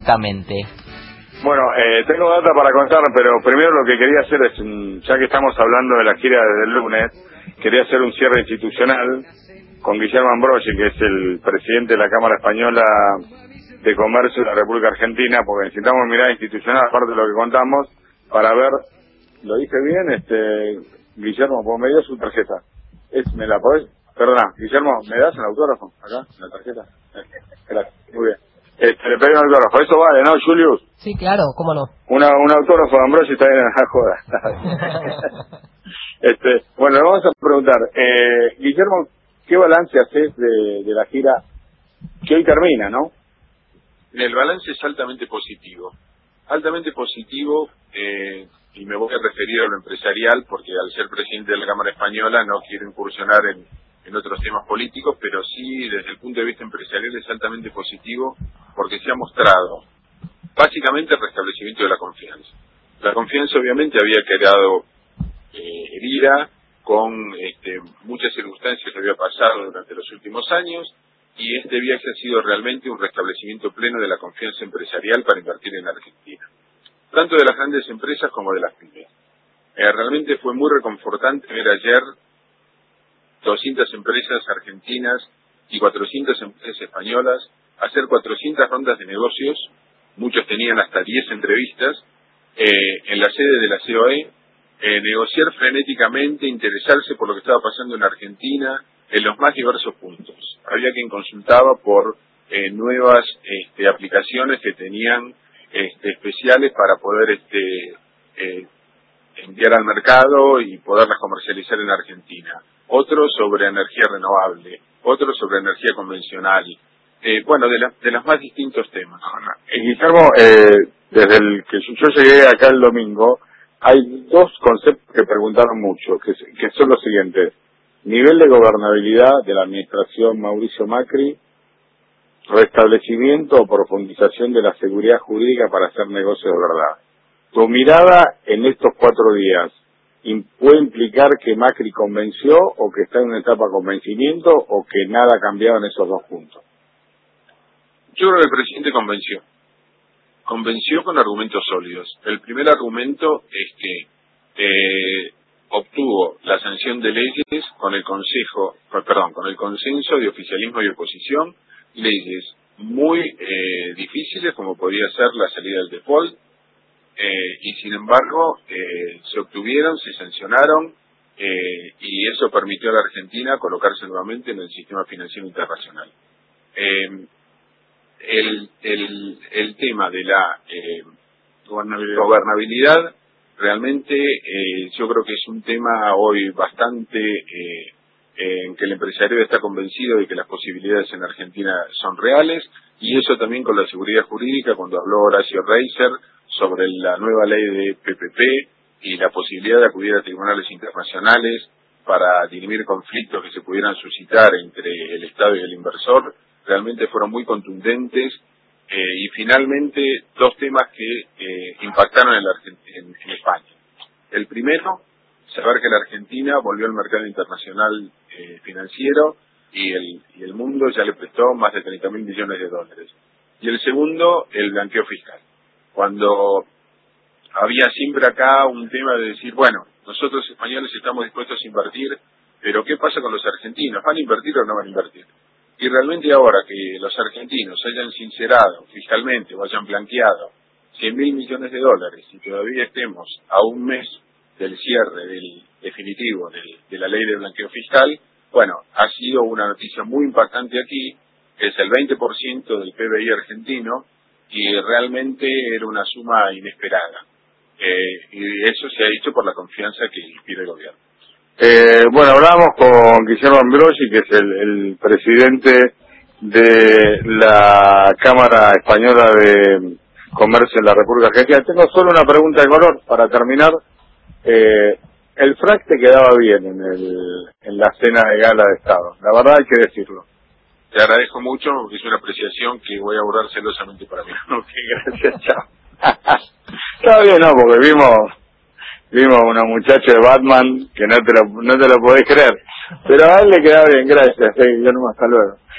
exactamente? Bueno, tengo data para contar, pero primero lo que quería hacer es, ya que estamos hablando de la gira desde el lunes, quería hacer un cierre institucional con Guillermo Ambrosi, que es el presidente de la Cámara Española de Comercio de la República Argentina, porque necesitamos mirada institucional, aparte de lo que contamos, para ver, ¿lo dije bien? Guillermo, pues me dio su tarjeta. ¿Me la podés? Perdona, Guillermo, ¿me das el autógrafo acá, en la tarjeta? Gracias, muy bien. Le pedí un autógrafo, eso vale, ¿no, Julius? Sí, claro, cómo no. Un autógrafo de Ambrosi está bien en la joda. Bueno, le vamos a preguntar, Guillermo, ¿qué balance haces de la gira que hoy termina, no? El balance es altamente positivo, y me voy a referir a lo empresarial, porque al ser presidente de la Cámara Española no quiero incursionar en otros temas políticos, pero sí desde el punto de vista empresarial es altamente positivo, porque se ha mostrado básicamente el restablecimiento de la confianza. La confianza obviamente había quedado herida con muchas circunstancias que había pasado durante los últimos años, y este viaje ha sido realmente un restablecimiento pleno de la confianza empresarial para invertir en Argentina, tanto de las grandes empresas como de las pymes. Realmente fue muy reconfortante ver ayer 200 empresas argentinas y 400 empresas españolas hacer 400 rondas de negocios, muchos tenían hasta 10 entrevistas, en la sede de la COE, negociar frenéticamente, interesarse por lo que estaba pasando en Argentina en los más diversos puntos. Había quien consultaba por nuevas aplicaciones que tenían especiales para poder enviar al mercado y poderlas comercializar en Argentina. Otros sobre energía renovable, otros sobre energía convencional. Bueno, de los más distintos temas. Guillermo, desde el que yo llegué acá el domingo, hay dos conceptos que preguntaron mucho, que son los siguientes: nivel de gobernabilidad de la administración Mauricio Macri, restablecimiento o profundización de la seguridad jurídica para hacer negocios de verdad. Tu mirada en estos 4 días, ¿puede implicar que Macri convenció o que está en una etapa de convencimiento o que nada ha cambiado en esos dos puntos? Yo creo que el presidente convenció con argumentos sólidos. El primer argumento es que obtuvo la sanción de leyes con el consenso de oficialismo y oposición, leyes muy difíciles como podía ser la salida del default, y sin embargo se obtuvieron, se sancionaron, y eso permitió a la Argentina colocarse nuevamente en el sistema financiero internacional. El tema de la gobernabilidad realmente yo creo que es un tema hoy bastante en que el empresario está convencido de que las posibilidades en Argentina son reales, y eso también con la seguridad jurídica, cuando habló Horacio Reiser sobre la nueva ley de PPP y la posibilidad de acudir a tribunales internacionales para dirimir conflictos que se pudieran suscitar entre el Estado y el inversor, realmente fueron muy contundentes. Y finalmente, dos temas que impactaron en España. El primero, saber que la Argentina volvió al mercado internacional financiero y el mundo ya le prestó más de 30.000 millones de dólares. Y el segundo, el blanqueo fiscal. Cuando había siempre acá un tema de decir, bueno, nosotros españoles estamos dispuestos a invertir, pero ¿qué pasa con los argentinos? ¿Van a invertir o no van a invertir? Y realmente ahora que los argentinos hayan sincerado fiscalmente o hayan blanqueado 100.000 millones de dólares y todavía estemos a un mes del cierre definitivo de la ley de blanqueo fiscal, bueno, ha sido una noticia muy impactante aquí, que es el 20% del PBI argentino, y realmente era una suma inesperada. Y eso se ha hecho por la confianza que inspira el gobierno. Bueno, hablamos con Guillermo Ambrosi, que es el presidente de la Cámara Española de Comercio en la República Argentina. Tengo solo una pregunta de color para terminar. El frac te quedaba bien en la cena de gala de Estado, la verdad hay que decirlo. Te agradezco mucho, es una apreciación que voy a guardar celosamente para mí. Ok, gracias, chao. Está bien, no, porque vimos una muchacha de Batman que no te lo podés creer, pero a él le queda bien, gracias, Guillermo, hasta luego.